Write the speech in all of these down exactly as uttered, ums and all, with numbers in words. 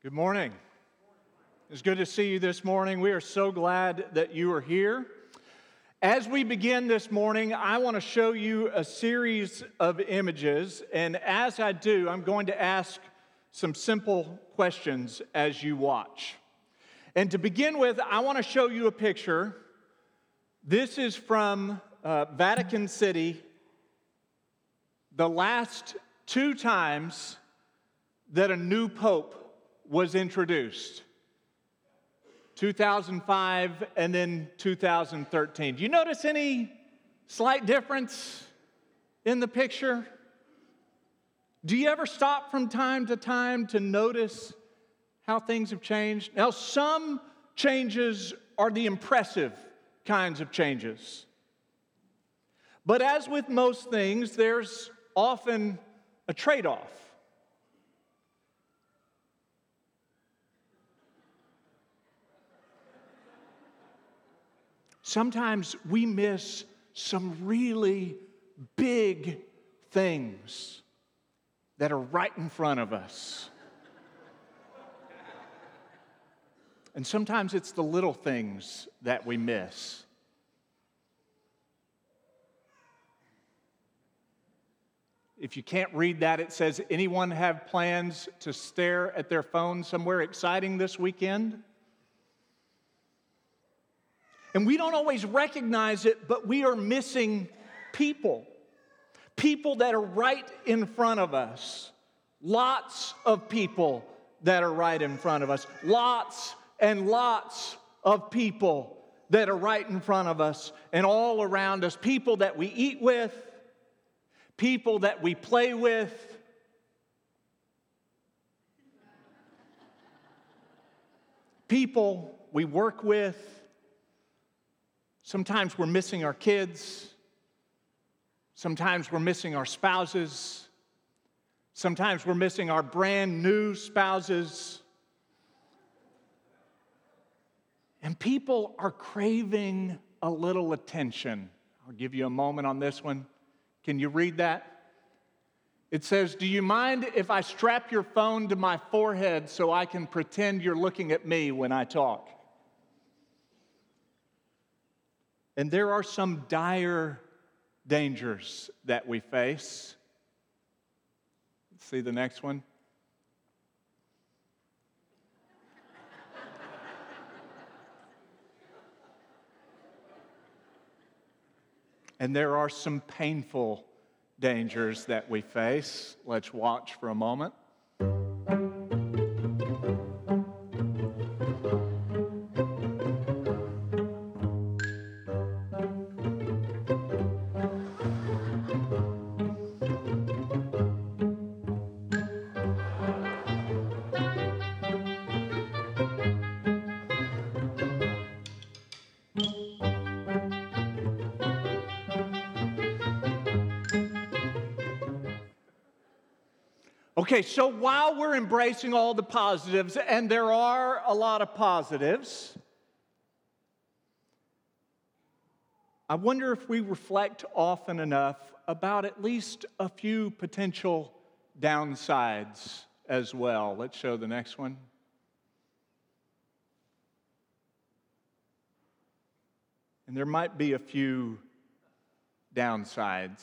Good morning. It's good to see you this morning. We are so glad that you are here. As we begin this morning, I want to show you a series of images, and as I do, I'm going to ask some simple questions as you watch. And to begin with, I want to show you a picture. This is from uh, Vatican City, the last two times that a new pope was introduced. two thousand five and then two thousand thirteen. Do you notice any slight difference in the picture? Do you ever stop from time to time to notice how things have changed? Now, some changes are the impressive kinds of changes. But as with most things, there's often a trade-off. Sometimes we miss some really big things that are right in front of us. And sometimes it's the little things that we miss. If you can't read that, it says, anyone have plans to stare at their phone somewhere exciting this weekend? And we don't always recognize it, but we are missing people. People that are right in front of us. Lots of people that are right in front of us. Lots and lots of people that are right in front of us and all around us. People that we eat with. People that we play with. People we work with. Sometimes we're missing our kids. Sometimes we're missing our spouses. Sometimes we're missing our brand new spouses. And people are craving a little attention. I'll give you a moment on this one. Can you read that? It says, do you mind if I strap your phone to my forehead so I can pretend you're looking at me when I talk? And there are some dire dangers that we face. Let's see the next one. And there are some painful dangers that we face. Let's watch for a moment. Okay, so while we're embracing all the positives, and there are a lot of positives, I wonder if we reflect often enough about at least a few potential downsides as well. Let's show the next one. And there might be a few downsides.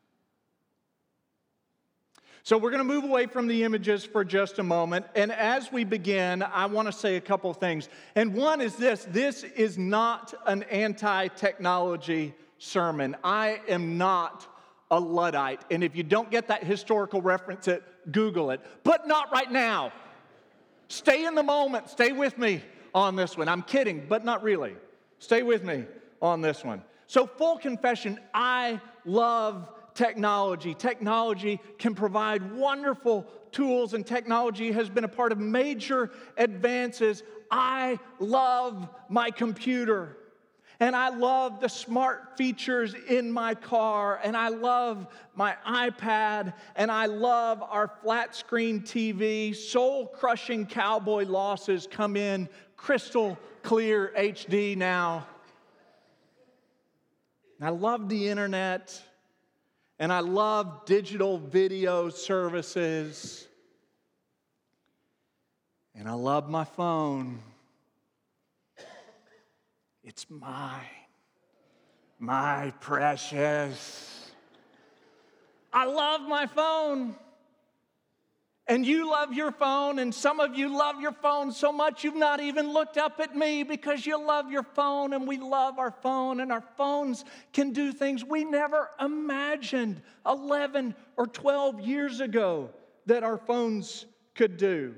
So we're going to move away from the images for just a moment. And as we begin, I want to say a couple things. And one is this. This is not an anti-technology sermon. I am not a Luddite. And if you don't get that historical reference, it, Google it. But not right now. Stay in the moment. Stay with me on this one. I'm kidding, but not really. Stay with me on this one. So full confession, I love technology. Technology can provide wonderful tools, and technology has been a part of major advances. I love my computer, and I love the smart features in my car, and I love my iPad, and I love our flat screen T V. Soul-crushing cowboy losses come in crystal clear H D now. And I love the internet. And I love digital video services. And I love my phone. It's mine, my precious. I love my phone. And you love your phone, and some of you love your phone so much you've not even looked up at me because you love your phone, and we love our phone, and our phones can do things we never imagined eleven or twelve years ago that our phones could do.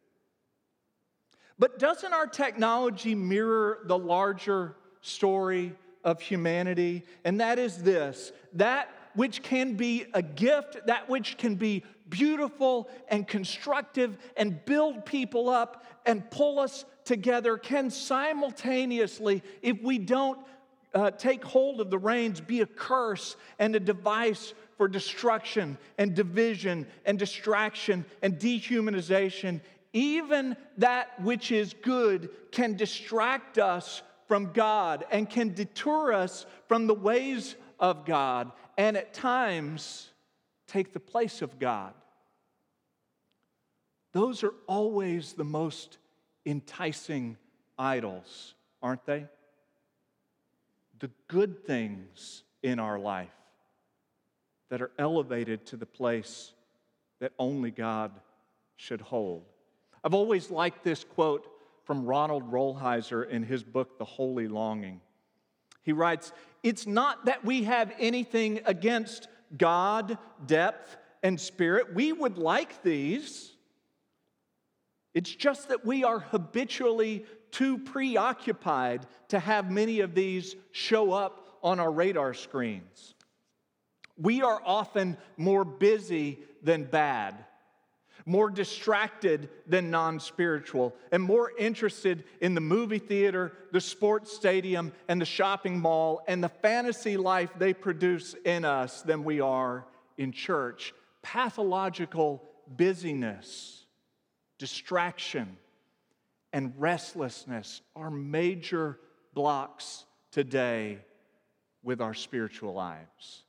But doesn't our technology mirror the larger story of humanity? And that is this: that which can be a gift, that which can be beautiful and constructive and build people up and pull us together, can simultaneously, if we don't uh, take hold of the reins, be a curse and a device for destruction and division and distraction and dehumanization. Even that which is good can distract us from God and can deter us from the ways of God, and at times take the place of God. Those are always the most enticing idols, aren't they? The good things in our life that are elevated to the place that only God should hold. I've always liked this quote from Ronald Rolheiser in his book, The Holy Longing. He writes, "It's not that we have anything against God, depth, and spirit. We would like these. It's just that we are habitually too preoccupied to have many of these show up on our radar screens. We are often more busy than bad, more distracted than non-spiritual, and more interested in the movie theater, the sports stadium, and the shopping mall, and the fantasy life they produce in us than we are in church. Pathological busyness, distraction, and restlessness are major blocks today with our spiritual lives.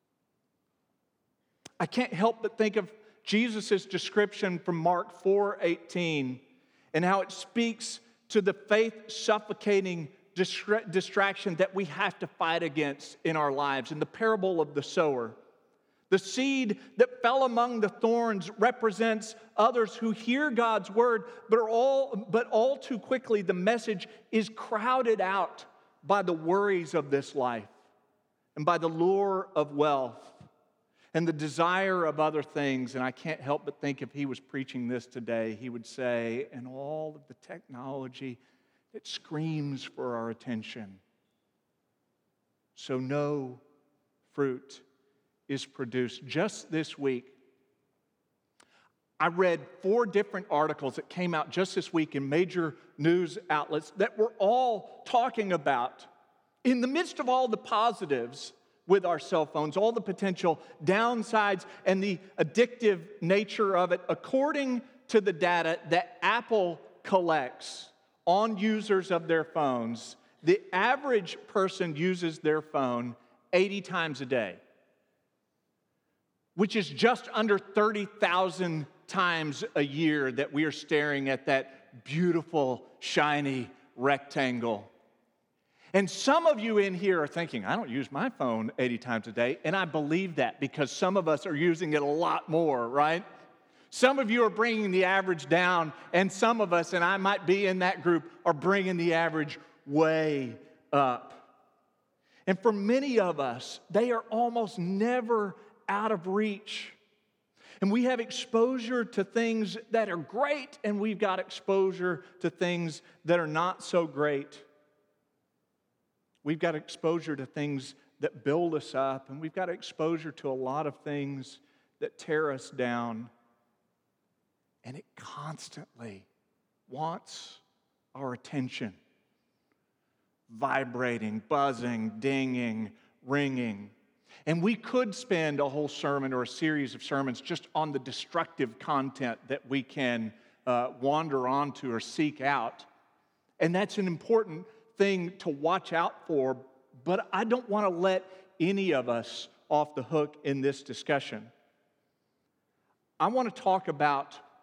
I can't help but think of Jesus' description from Mark four eighteen and how it speaks to the faith-suffocating distra- distraction that we have to fight against in our lives. In the parable of the sower, the seed that fell among the thorns represents others who hear God's word, but, are all, but all too quickly the message is crowded out by the worries of this life and by the lure of wealth and the desire of other things. And I can't help but think if he was preaching this today, he would say, and all of the technology that screams for our attention. So no fruit is produced. Just this week, I read four different articles that came out just this week in major news outlets that were all talking about, in the midst of all the positives with our cell phones, all the potential downsides and the addictive nature of it, according to the data that Apple collects on users of their phones, the average person uses their phone eighty times a day, which is just under thirty thousand times a year that we are staring at that beautiful, shiny rectangle. And some of you in here are thinking, I don't use my phone eighty times a day, and I believe that because some of us are using it a lot more, right? Some of you are bringing the average down, and some of us, and I might be in that group, are bringing the average way up. And for many of us, they are almost never out of reach. And we have exposure to things that are great, and we've got exposure to things that are not so great. We've got exposure to things that build us up, and we've got exposure to a lot of things that tear us down. And it constantly wants our attention. Vibrating, buzzing, dinging, ringing. And we could spend a whole sermon or a series of sermons just on the destructive content that we can uh, wander onto or seek out. And that's an important thing to watch out for, but I don't want to let any of us off the hook in this discussion. I want to talk about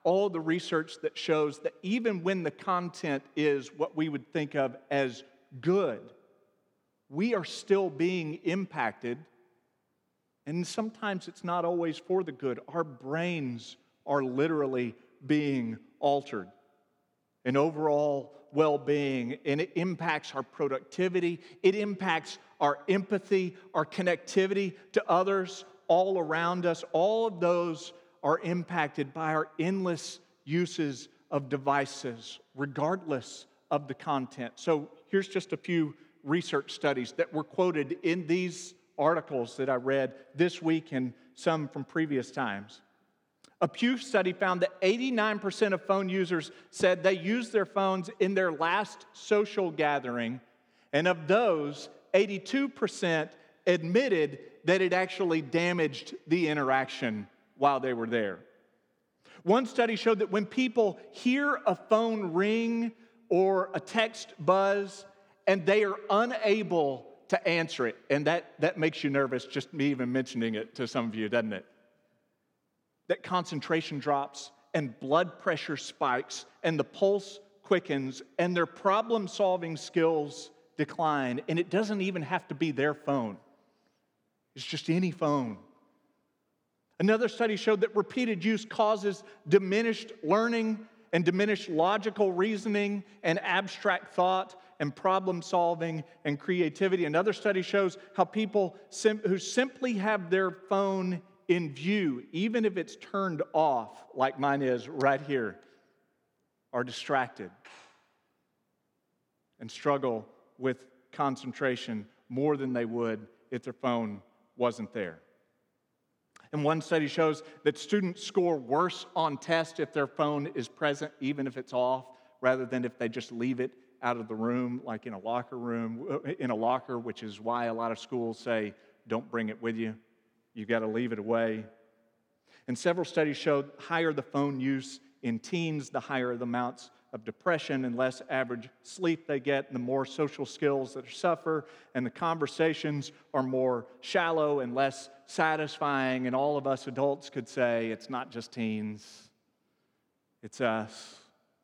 all the research that shows that even when the content is what we would think of as good, we are still being impacted, and sometimes it's not always for the good. Our brains are literally being altered. And overall well-being, and it impacts our productivity, it impacts our empathy, our connectivity to others all around us. All of those are impacted by our endless uses of devices, regardless of the content. So here's just a few research studies that were quoted in these articles that I read this week and some from previous times. A Pew study found that eighty-nine percent of phone users said they used their phones in their last social gathering, and of those, eighty-two percent admitted that it actually damaged the interaction while they were there. One study showed that when people hear a phone ring or a text buzz and they are unable to answer it, and that, that makes you nervous, just me even mentioning it to some of you, doesn't it? That concentration drops and blood pressure spikes and the pulse quickens and their problem-solving skills decline. And it doesn't even have to be their phone. It's just any phone. Another study showed that repeated use causes diminished learning and diminished logical reasoning and abstract thought and problem-solving and creativity. Another study shows how people sim- who simply have their phone in view, even if it's turned off, like mine is right here, are distracted and struggle with concentration more than they would if their phone wasn't there. And one study shows that students score worse on tests if their phone is present, even if it's off, rather than if they just leave it out of the room, like in a locker room, in a locker, which is why a lot of schools say, don't bring it with you. You've got to leave it away. And several studies showed higher the phone use in teens, the higher the amounts of depression and less average sleep they get, and the more social skills that suffer, and the conversations are more shallow and less satisfying. And all of us adults could say, it's not just teens, it's us.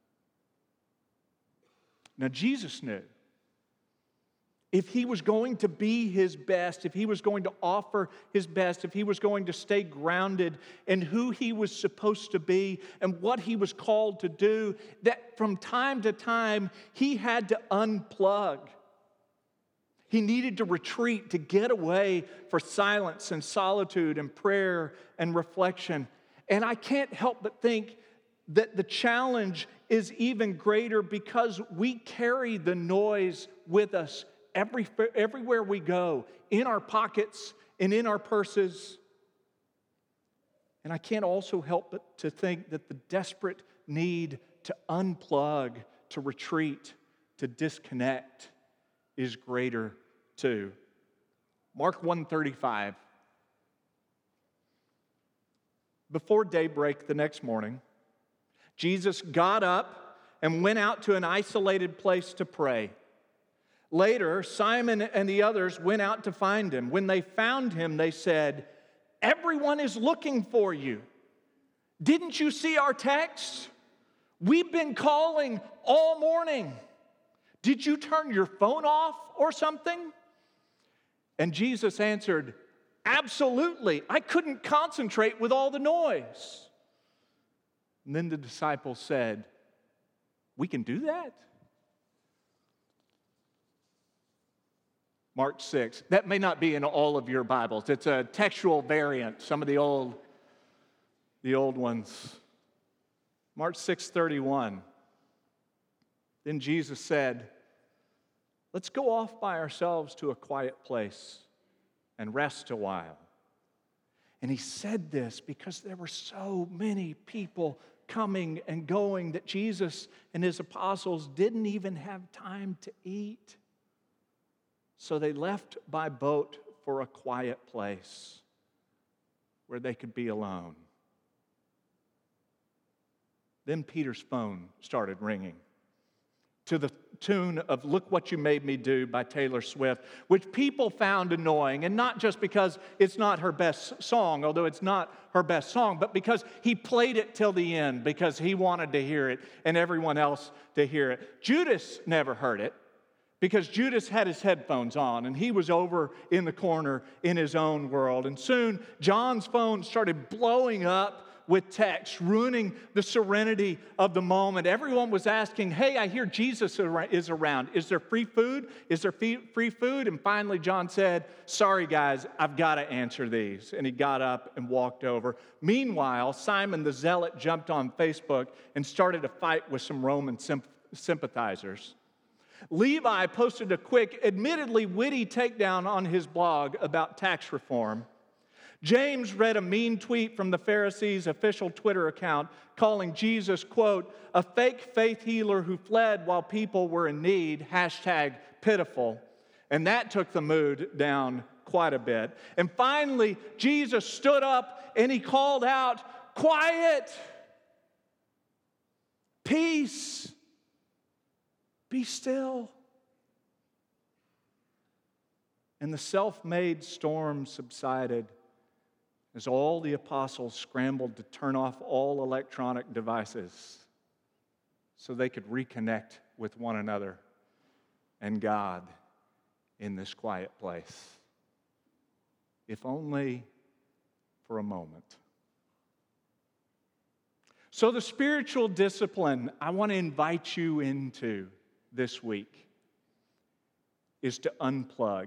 Now, Jesus knew if he was going to be his best, if he was going to offer his best, if he was going to stay grounded in who he was supposed to be and what he was called to do, that from time to time he had to unplug. He needed to retreat, to get away for silence and solitude and prayer and reflection. And I can't help but think that the challenge is even greater because we carry the noise with us Every, everywhere we go, in our pockets and in our purses. And I can't also help but to think that the desperate need to unplug, to retreat, to disconnect is greater too. Mark one thirty-five. Before daybreak the next morning, Jesus got up and went out to an isolated place to pray. Later, Simon and the others went out to find him. When they found him, they said, "Everyone is looking for you. Didn't you see our text? We've been calling all morning. Did you turn your phone off or something?" And Jesus answered, "Absolutely. I couldn't concentrate with all the noise." And then the disciples said, "We can do that?" Mark six. That may not be in all of your Bibles. It's a textual variant, some of the old, the old ones. Mark six thirty-one. Then Jesus said, "Let's go off by ourselves to a quiet place and rest a while." And he said this because there were so many people coming and going that Jesus and his apostles didn't even have time to eat. So they left by boat for a quiet place where they could be alone. Then Peter's phone started ringing. to the tune of Look What You Made Me Do by Taylor Swift, which people found annoying, and not just because it's not her best song, although it's not her best song, but because he played it till the end because he wanted to hear it and everyone else to hear it. Judas never heard it because Judas had his headphones on and he was over in the corner in his own world. And soon John's phone started blowing up with text, ruining the serenity of the moment. Everyone was asking, hey, I hear Jesus is around. Is there free food? Is there free food? And finally, John said, sorry, guys, I've got to answer these. And he got up and walked over. Meanwhile, Simon the Zealot jumped on Facebook and started a fight with some Roman sympathizers. Levi posted a quick, admittedly witty takedown on his blog about tax reform. James read a mean tweet from the Pharisees' official Twitter account calling Jesus, quote, a fake faith healer who fled while people were in need, hashtag pitiful. And that took the mood down quite a bit. And finally, Jesus stood up and he called out, quiet, peace, be still. And the self-made storm subsided as all the apostles scrambled to turn off all electronic devices so they could reconnect with one another and God in this quiet place, if only for a moment. So the spiritual discipline I want to invite you into this week is to unplug,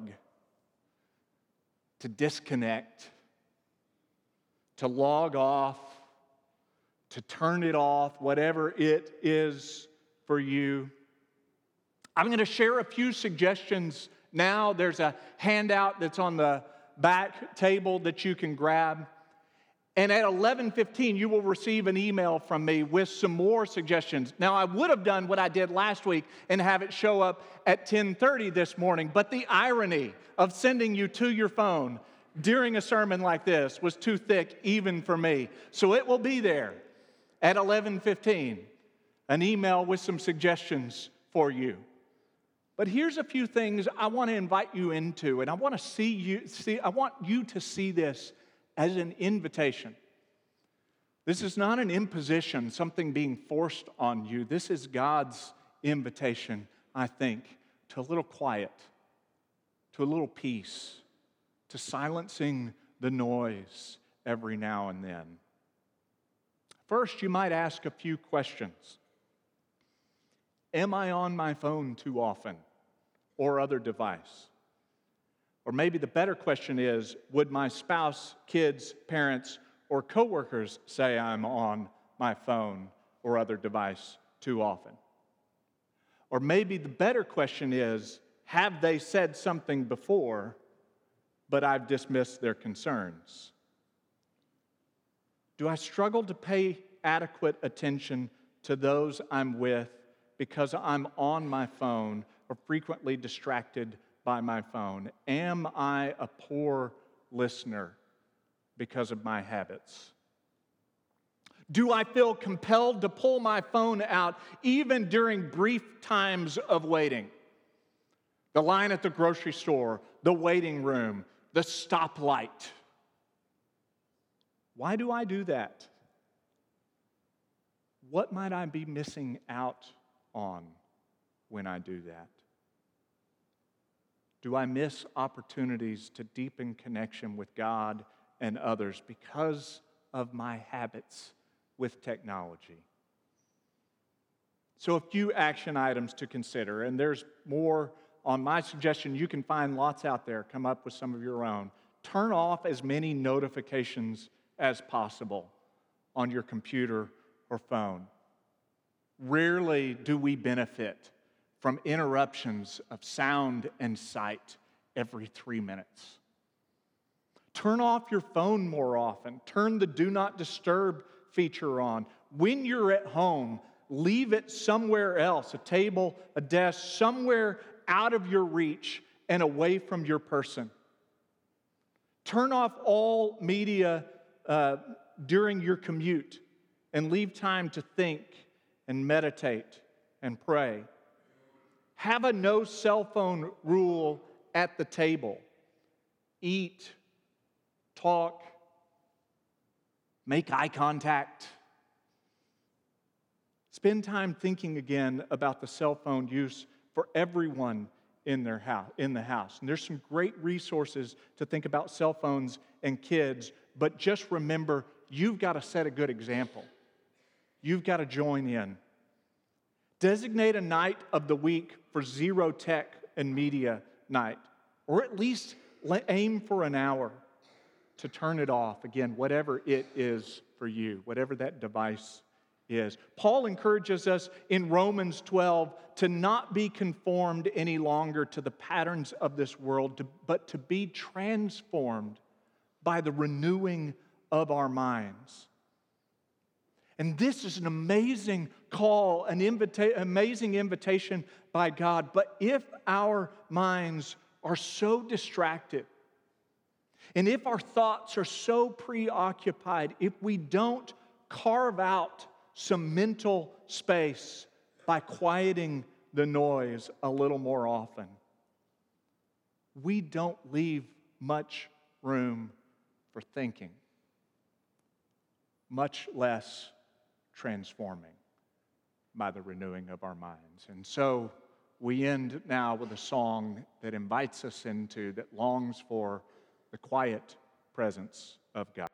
to disconnect, to log off, to turn it off, whatever it is for you. I'm going to share a few suggestions now. There's a handout that's on the back table that you can grab. And at eleven fifteen, you will receive an email from me with some more suggestions. Now, I would have done what I did last week and have it show up at ten thirty this morning, but the irony of sending you to your phone during a sermon like this was too thick even for me. So it will be there at eleven fifteen, an email with some suggestions for you. But here's a few things I want to invite you into, and I want to see you see I want you to see this as an invitation. This is not an imposition, something being forced on you. This is God's invitation, I think, to a little quiet, to a little peace, to silencing the noise every now and then. First, you might ask a few questions. Am I on my phone too often or other device? Or maybe the better question is, would my spouse, kids, parents, or coworkers say I'm on my phone or other device too often? Or maybe the better question is, have they said something before, but I've dismissed their concerns? Do I struggle to pay adequate attention to those I'm with because I'm on my phone or frequently distracted by my phone? Am I a poor listener because of my habits? Do I feel compelled to pull my phone out even during brief times of waiting? The line at the grocery store, the waiting room, the stoplight. Why do I do that? What might I be missing out on when I do that? Do I miss opportunities to deepen connection with God and others because of my habits with technology? So a few action items to consider, and there's more on my suggestion. You can find lots out there. Come up with some of your own. Turn off as many notifications as possible on your computer or phone. Rarely do we benefit from interruptions of sound and sight every three minutes. Turn off your phone more often. Turn the Do Not Disturb feature on. When you're at home, leave it somewhere else, a table, a desk, somewhere out of your reach and away from your person. Turn off all media uh, during your commute and leave time to think and meditate and pray. Have a no cell phone rule at the table. Eat, talk, make eye contact. Spend time thinking again about the cell phone use for everyone in their house, in the house. And there's some great resources to think about cell phones and kids, but just remember, you've got to set a good example. You've got to join in. Designate a night of the week for zero tech and media night, or at least aim for an hour to turn it off. Again, whatever it is for you, whatever that device is. Paul encourages us in Romans twelve to not be conformed any longer to the patterns of this world, to, but to be transformed by the renewing of our minds. And this is an amazing call, an invita- amazing invitation by God. But if our minds are so distracted, and if our thoughts are so preoccupied, if we don't carve out some mental space by quieting the noise a little more often, we don't leave much room for thinking, much less transforming by the renewing of our minds. And so we end now with a song that invites us into, that longs for the quiet presence of God.